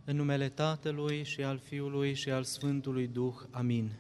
În numele Tatălui și al Fiului și al Sfântului Duh. Amin.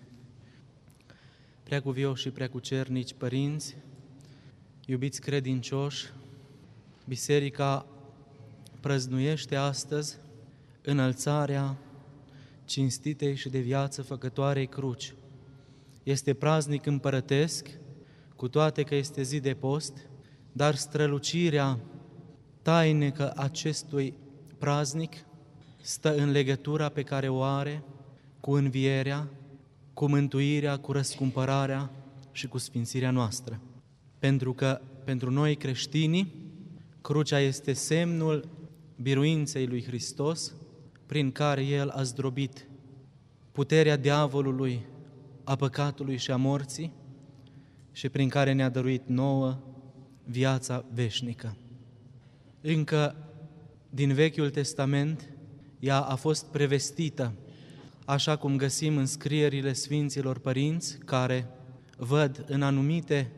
Preacuvioși și preacucernici părinți, iubiți credincioși, Biserica prăznuiește astăzi înălțarea cinstitei și de viață făcătoarei cruci. Este praznic împărătesc, cu toate că este zi de post, dar strălucirea tainică acestui praznic stă în legătura pe care o are cu învierea, cu mântuirea, cu răscumpărarea și cu sfințirea noastră. Pentru că pentru noi creștinii, crucea este semnul biruinței lui Hristos, prin care El a zdrobit puterea diavolului, a păcatului și a morții și prin care ne-a dăruit nouă viața veșnică. Încă din Vechiul Testament, ea a fost prevestită, așa cum găsim în scrierile Sfinților Părinți, care văd în anumite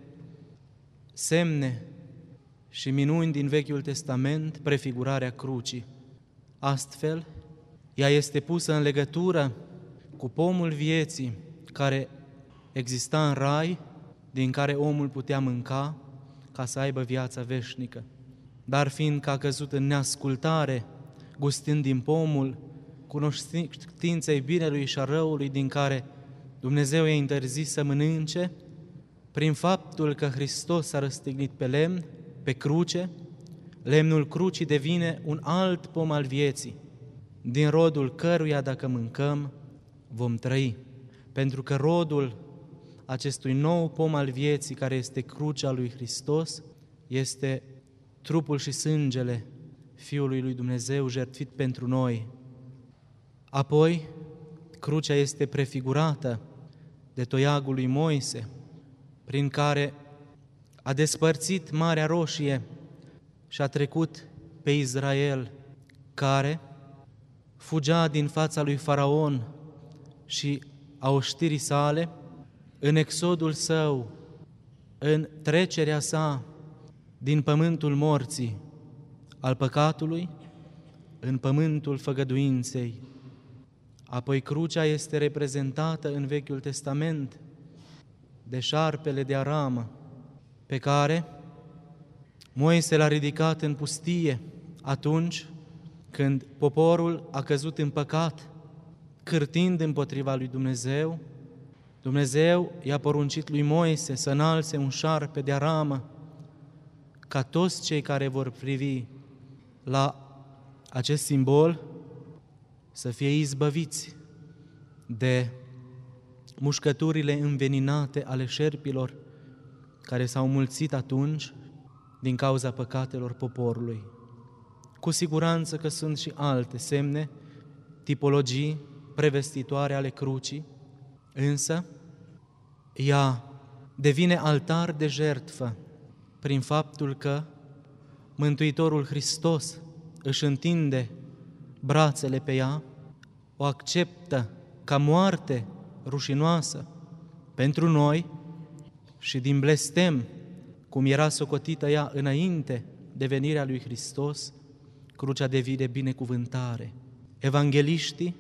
semne și minuni din Vechiul Testament prefigurarea crucii. Astfel, ea este pusă în legătură cu pomul vieții care exista în rai, din care omul putea mânca ca să aibă viața veșnică. Dar fiindcă a căzut în neascultare, gustând din pomul cunoștinței binelui și a răului din care Dumnezeu i-a interzis să mănânce, prin faptul că Hristos s-a răstignit pe lemn, pe cruce, lemnul crucii devine un alt pom al vieții, din rodul căruia, dacă mâncăm, vom trăi. Pentru că rodul acestui nou pom al vieții, care este crucea lui Hristos, este trupul și sângele Fiului lui Dumnezeu jertfit pentru noi. Apoi, crucea este prefigurată de toiagul lui Moise, prin care a despărțit Marea Roșie și a trecut pe Israel, care fugea din fața lui Faraon și a oștirii sale, în exodul său, în trecerea sa din pământul morții, al păcatului, în pământul făgăduinței. Apoi crucea este reprezentată în Vechiul Testament de șarpele de aramă, pe care Moise l-a ridicat în pustie atunci când poporul a căzut în păcat, cârtind împotriva lui Dumnezeu. Dumnezeu i-a poruncit lui Moise să înalțe un șarpe de aramă, ca toți cei care vor privi la acest simbol să fie izbăviți de mușcăturile înveninate ale șerpilor care s-au mulțit atunci din cauza păcatelor poporului. Cu siguranță că sunt și alte semne, tipologii prevestitoare ale crucii, însă ea devine altar de jertfă prin faptul că Mântuitorul Hristos își întinde brațele pe ea, o acceptă ca moarte rușinoasă pentru noi și din blestem, cum era socotită ea înainte de venirea lui Hristos, crucea devine binecuvântare. Evangheliștii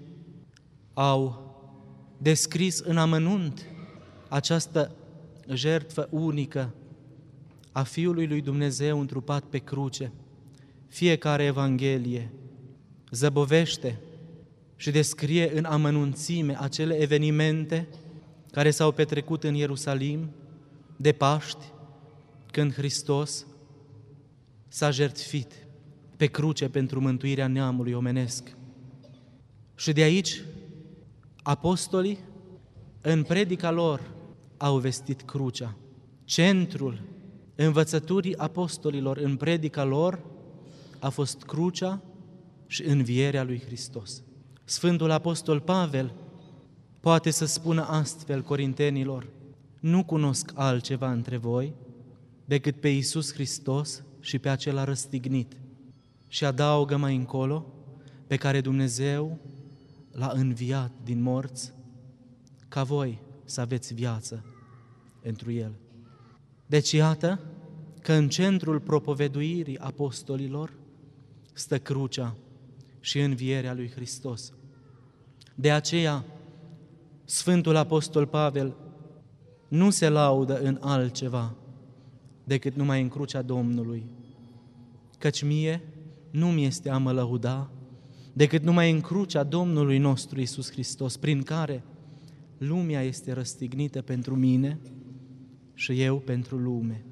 au descris în amănunt această jertfă unică a Fiului lui Dumnezeu întrupat pe cruce. Fiecare Evanghelie zăbovește și descrie în amănunțime acele evenimente care s-au petrecut în Ierusalim de Paști, când Hristos s-a jertfit pe cruce pentru mântuirea neamului omenesc. Și de aici, apostolii, în predica lor, au vestit crucea. Centrul învățăturii apostolilor în predica lor a fost crucea și învierea lui Hristos. Sfântul Apostol Pavel poate să spună astfel corintenilor: nu cunosc altceva între voi decât pe Iisus Hristos și pe acela răstignit. Și adaugă mai încolo: pe care Dumnezeu l-a înviat din morți, ca voi să aveți viață întru El. Deci iată că în centrul propovăduirii apostolilor stă crucea și învierea lui Hristos. De aceea, Sfântul Apostol Pavel nu se laudă în altceva decât numai în crucea Domnului, căci mie nu mi este a mă lăuda decât numai în crucea Domnului nostru Iisus Hristos, prin care lumea este răstignită pentru mine și eu pentru lume.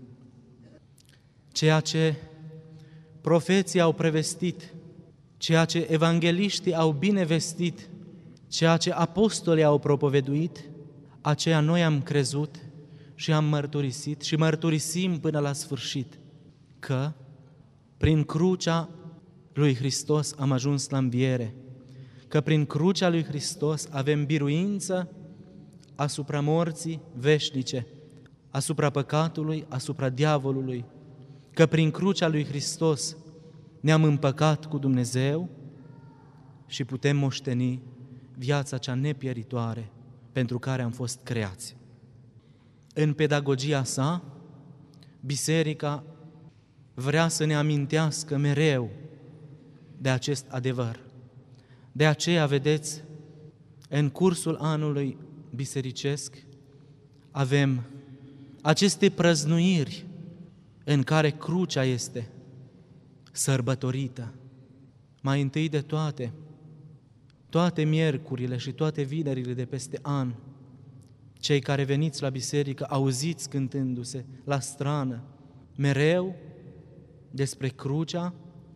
Ceea ce profeții au prevestit, ceea ce evangeliștii au binevestit, ceea ce apostolii au propoveduit, aceea noi am crezut și am mărturisit și mărturisim până la sfârșit că prin crucea lui Hristos am ajuns la înviere, că prin crucea lui Hristos avem biruință asupra morții veșnice, asupra păcatului, asupra diavolului, că prin crucea lui Hristos ne-am împăcat cu Dumnezeu și putem moșteni viața cea nepieritoare pentru care am fost creați. În pedagogia sa, Biserica vrea să ne amintească mereu de acest adevăr. De aceea, vedeți, în cursul anului bisericesc avem aceste prăznuiri în care crucea este sărbătorită. Mai întâi de toate miercurile și toate vinerile de peste an, cei care veniți la biserică auziți cântându-se la strană mereu despre crucea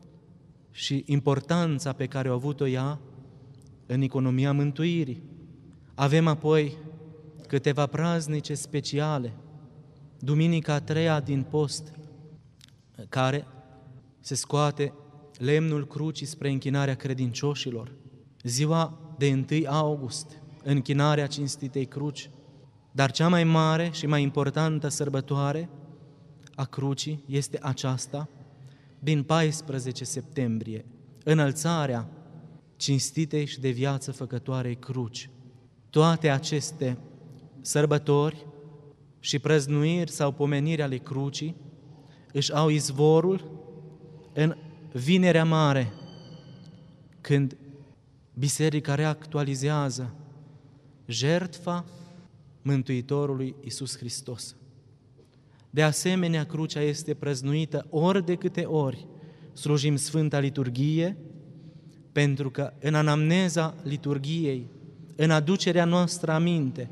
și importanța pe care au avut-o ea în economia mântuirii. Avem apoi câteva praznice speciale, Duminica a treia din post, care se scoate lemnul crucii spre închinarea credincioșilor, ziua de 1 august, închinarea cinstitei cruci, dar cea mai mare și mai importantă sărbătoare a crucii este aceasta din 14 septembrie, înălțarea cinstitei și de viață făcătoarei cruci. Toate aceste sărbători și prăznuiri sau pomeniri ale crucii își au izvorul în Vinerea Mare, când Biserica reactualizează jertfa Mântuitorului Iisus Hristos. De asemenea, crucea este prăznuită ori de câte ori slujim Sfânta Liturghie, pentru că în anamneza liturghiei, în aducerea noastră aminte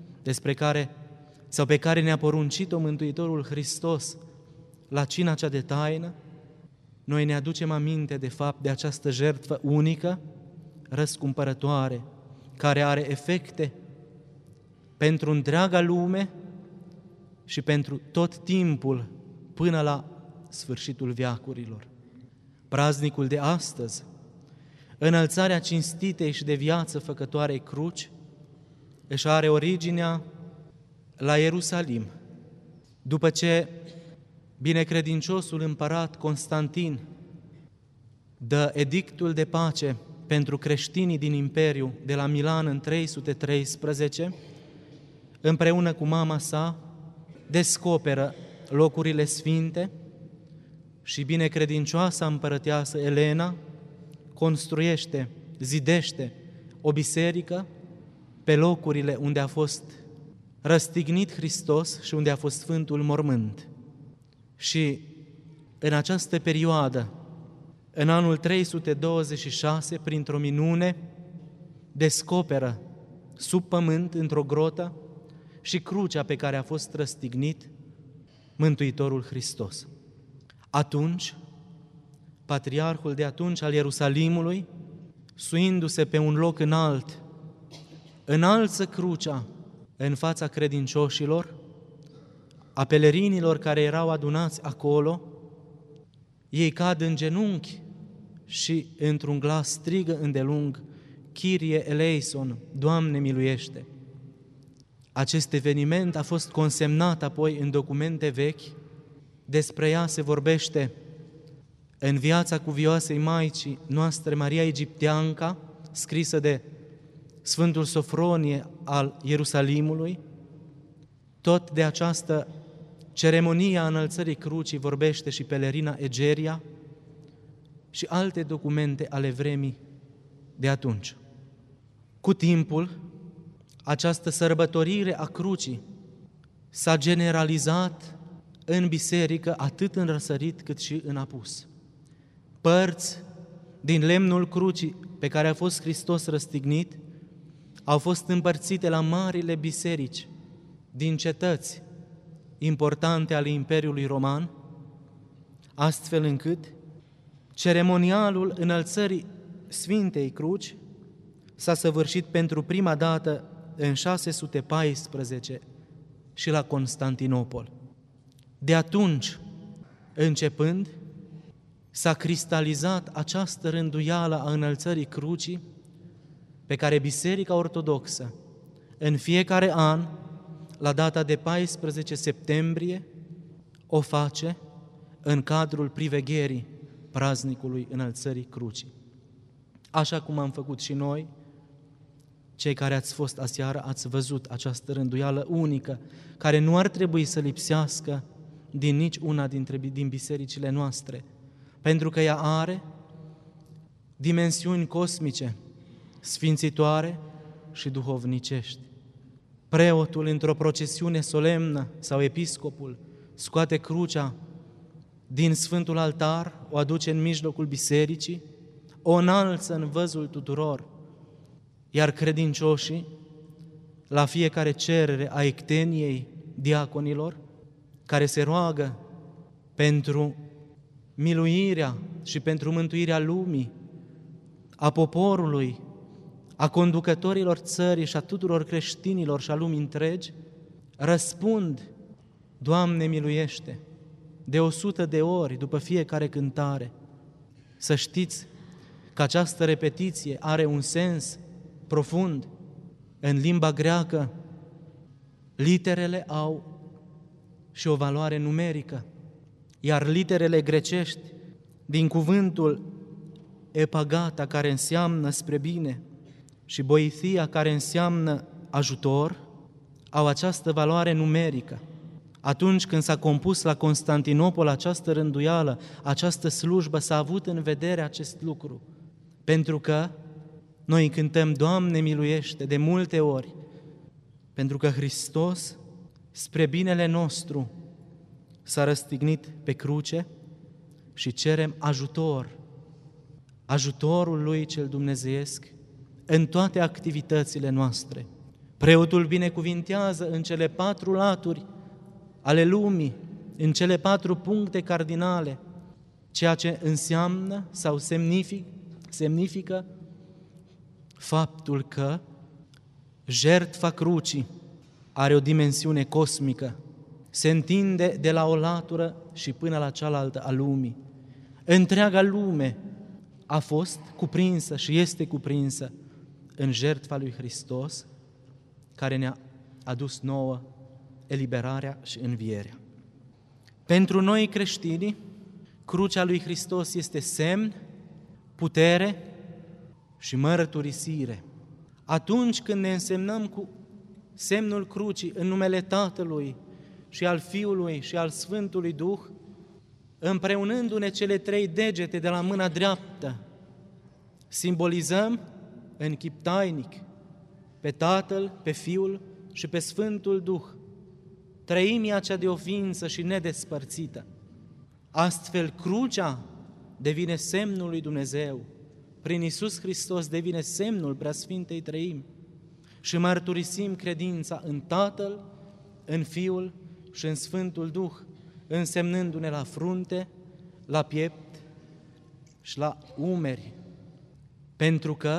pe care ne-a poruncit-o Mântuitorul Hristos la cina cea de taină, noi ne aducem aminte de fapt de această jertfă unică, răscumpărătoare, care are efecte pentru întreaga lume și pentru tot timpul până la sfârșitul veacurilor. Praznicul de astăzi, înălțarea cinstitei și de viață făcătoarei cruci, își are originea la Ierusalim, după ce binecredinciosul împărat Constantin dă edictul de pace pentru creștinii din Imperiu de la Milan în 313, împreună cu mama sa, descoperă locurile sfinte și binecredincioasa împărăteasă Elena construiește, zidește o biserică pe locurile unde a fost răstignit Hristos și unde a fost Sfântul Mormânt. Și în această perioadă, în anul 326, printr-o minune, descoperă sub pământ, într-o grotă, și crucea pe care a fost răstignit Mântuitorul Hristos. Atunci, patriarhul de atunci al Ierusalimului, suindu-se pe un loc înalt, înalță crucea în fața credincioșilor, a pelerinilor care erau adunați acolo. Ei cad în genunchi și într-un glas strigă îndelung: Kyrie eleison, Doamne miluiește! Acest eveniment a fost consemnat apoi în documente vechi, despre ea se vorbește în Viața cuvioasei Maicii noastre, Maria Egipteanca, scrisă de Sfântul Sofronie al Ierusalimului. Tot de această ceremonie a înălțării crucii vorbește și pelerina Egeria și alte documente ale vremii de atunci. Cu timpul, această sărbătorire a crucii s-a generalizat în biserică atât în răsărit cât și în apus. Părți din lemnul crucii pe care a fost Hristos răstignit au fost împărțite la marile biserici din cetăți importante ale Imperiului Roman, astfel încât ceremonialul înălțării Sfintei Cruci s-a săvârșit pentru prima dată în 614 și la Constantinopol. De atunci, începând, s-a cristalizat această rânduială a înălțării crucii pe care Biserica Ortodoxă în fiecare an, la data de 14 septembrie, o face în cadrul privegherii praznicului înălțării crucii. Așa cum am făcut și noi, cei care ați fost aseară, ați văzut această rânduială unică, care nu ar trebui să lipsească din nici una din bisericile noastre, pentru că ea are dimensiuni cosmice, sfințitoare și duhovnicești. Preotul, într-o procesiune solemnă, sau episcopul, scoate crucea din Sfântul Altar, o aduce în mijlocul bisericii, o înalță în văzul tuturor, iar credincioșii, la fiecare cerere a ecteniei diaconilor, care se roagă pentru miluirea și pentru mântuirea lumii, a poporului, a conducătorilor țării și a tuturor creștinilor și a lumii întregi, răspund: Doamne miluiește, de 100 de ori după fiecare cântare. Să știți că această repetiție are un sens profund. În limba greacă, literele au și o valoare numerică, iar literele grecești, din cuvântul epagata, care înseamnă spre bine, și boithia, care înseamnă ajutor, au această valoare numerică. Atunci când s-a compus la Constantinopol această rânduială, această slujbă, s-a avut în vedere acest lucru, pentru că noi cântăm Doamne miluiește de multe ori, pentru că Hristos, spre binele nostru, s-a răstignit pe cruce și cerem ajutor, ajutorul Lui cel dumnezeiesc în toate activitățile noastre. Preotul binecuvintează în cele 4 laturi ale lumii, în cele 4 puncte cardinale, ceea ce înseamnă sau semnifică faptul că jertfa crucii are o dimensiune cosmică, se întinde de la o latură și până la cealaltă a lumii. Întreaga lume a fost cuprinsă și este cuprinsă în jertfa lui Hristos, care ne-a adus nouă eliberarea și învierea. Pentru noi creștinii, crucea lui Hristos este semn, putere și mărturisire. Atunci când ne însemnăm cu semnul crucii în numele Tatălui și al Fiului și al Sfântului Duh, împreunându-ne cele 3 degete de la mâna dreaptă, simbolizăm în chip tainic pe Tatăl, pe Fiul și pe Sfântul Duh, treimea cea de o ființă și nedespărțită. Astfel, crucea devine semnul lui Dumnezeu. Prin Iisus Hristos devine semnul Preasfintei Treimi și mărturisim credința în Tatăl, în Fiul și în Sfântul Duh, însemnându-ne la frunte, la piept și la umeri. Pentru că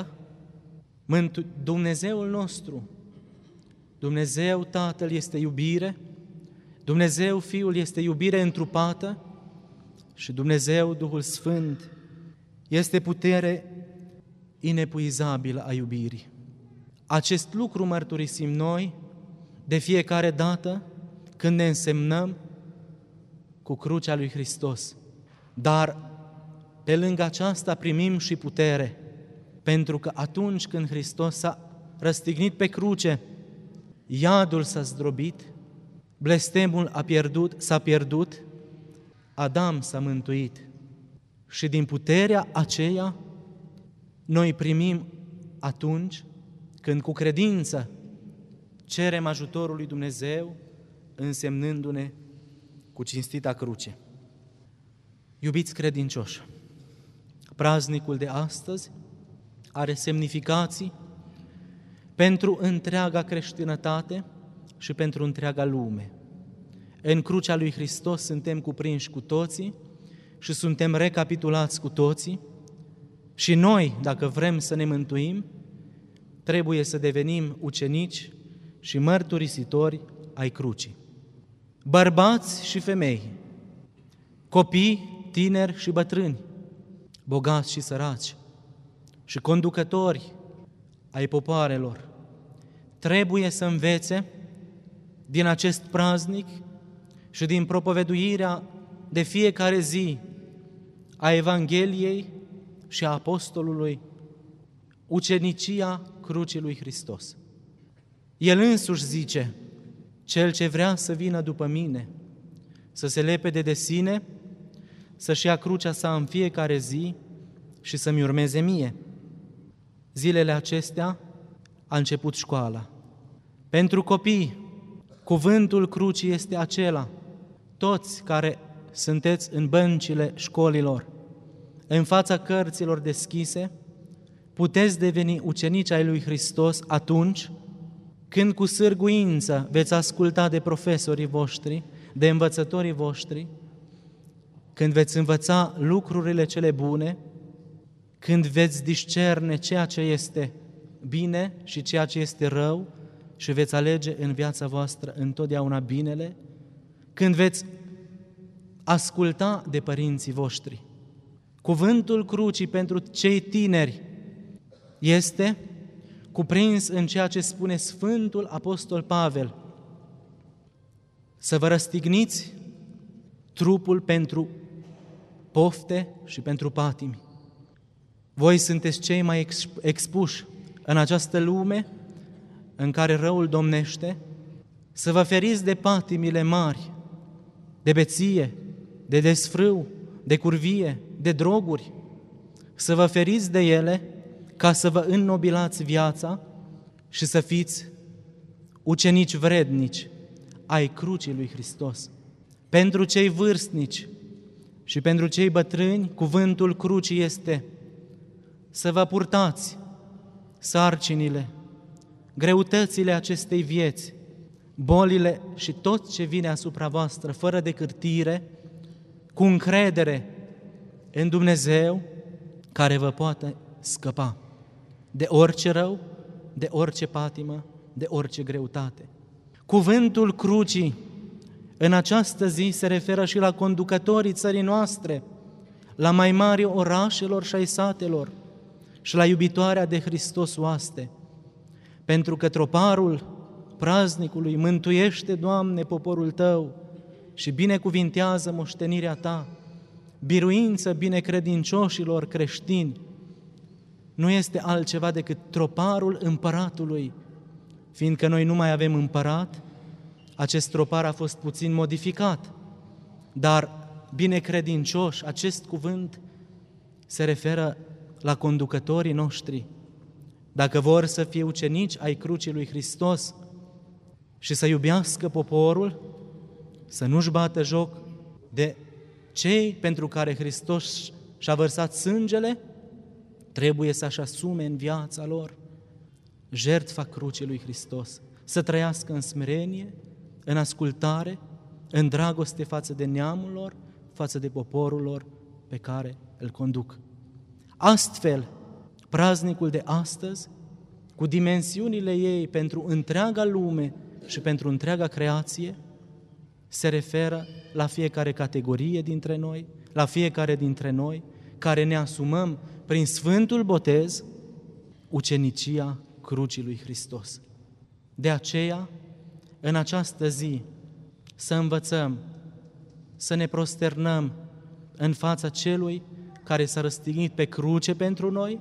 Dumnezeul nostru, Dumnezeu Tatăl este iubire, Dumnezeu Fiul este iubire întrupată și Dumnezeu Duhul Sfânt este putere inepuizabilă a iubirii. Acest lucru mărturisim noi de fiecare dată când ne însemnăm cu crucea lui Hristos. Dar pe lângă aceasta primim și putere, pentru că atunci când Hristos s-a răstignit pe cruce, iadul s-a zdrobit, blestemul s-a pierdut, Adam s-a mântuit. Și din puterea aceea noi primim atunci când cu credință cerem ajutorul lui Dumnezeu, însemnându-ne cu cinstita cruce. Iubiți credincioși, praznicul de astăzi are semnificații pentru întreaga creștinătate și pentru întreaga lume. În crucea lui Hristos suntem cuprinși cu toții și suntem recapitulați cu toții și noi, dacă vrem să ne mântuim, trebuie să devenim ucenici și mărturisitori ai crucii. Bărbați și femei, copii, tineri și bătrâni, bogați și săraci și conducători ai popoarelor, trebuie să învețe din acest praznic și din propovăduirea de fiecare zi a Evangheliei și a Apostolului ucenicia crucii lui Hristos. El însuși zice: cel ce vrea să vină după mine, să se lepede de sine, să-și ia crucea sa în fiecare zi și să-mi urmeze mie. Zilele acestea a început școala. Pentru copii, cuvântul crucii este acela. Toți care sunteți în băncile școlilor, în fața cărților deschise, puteți deveni ucenici ai lui Hristos atunci când cu sârguință veți asculta de profesorii voștri, de învățătorii voștri, când veți învăța lucrurile cele bune, când veți discerne ceea ce este bine și ceea ce este rău și veți alege în viața voastră întotdeauna binele, când veți asculta de părinții voștri. Cuvântul crucii pentru cei tineri este cuprins în ceea ce spune Sfântul Apostol Pavel: să vă răstigniți trupul pentru pofte și pentru patimi. Voi sunteți cei mai expuși în această lume în care răul domnește, să vă feriți de patimile mari, de beție, de desfrâu, de curvie, de droguri, să vă feriți de ele ca să vă înnobilați viața și să fiți ucenici vrednici ai crucii lui Hristos. Pentru cei vârstnici și pentru cei bătrâni, cuvântul crucii este să vă purtați sarcinile, greutățile acestei vieți, bolile și tot ce vine asupra voastră, fără de cârtire, cu încredere în Dumnezeu care vă poate scăpa de orice rău, de orice patimă, de orice greutate. Cuvântul crucii în această zi se referă și la conducătorii țării noastre, la mai mari orașelor și ai satelor și la iubitoarea de Hristos oaste, pentru că troparul praznicului mântuiește, Doamne, poporul Tău și binecuvintează moștenirea Ta, biruință binecredincioșilor creștini, nu este altceva decât troparul împăratului. Fiindcă noi nu mai avem împărat, acest tropar a fost puțin modificat, dar binecredincioși, acest cuvânt se referă la conducătorii noștri. Dacă vor să fie ucenici ai crucii lui Hristos și să iubească poporul, să nu-și bată joc de cei pentru care Hristos și-a vărsat sângele, trebuie să-și asume în viața lor jertfa crucii lui Hristos, să trăiască în smerenie, în ascultare, în dragoste față de neamul lor, față de poporul lor pe care îl conduc. Astfel, praznicul de astăzi, cu dimensiunile ei pentru întreaga lume și pentru întreaga creație, se referă la fiecare categorie dintre noi, la fiecare dintre noi, care ne asumăm prin Sfântul Botez ucenicia crucii lui Hristos. De aceea, în această zi, să învățăm, să ne prosternăm în fața Celui care s-a răstignit pe cruce pentru noi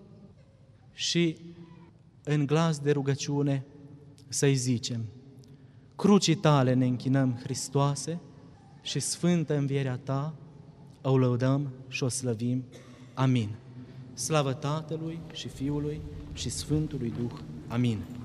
și în glas de rugăciune să-i zicem: crucii Tale ne închinăm, Hristoase, și sfântă învierea Ta o lăudăm și o slăvim. Amin. Slavă Tatălui și Fiului și Sfântului Duh. Amin.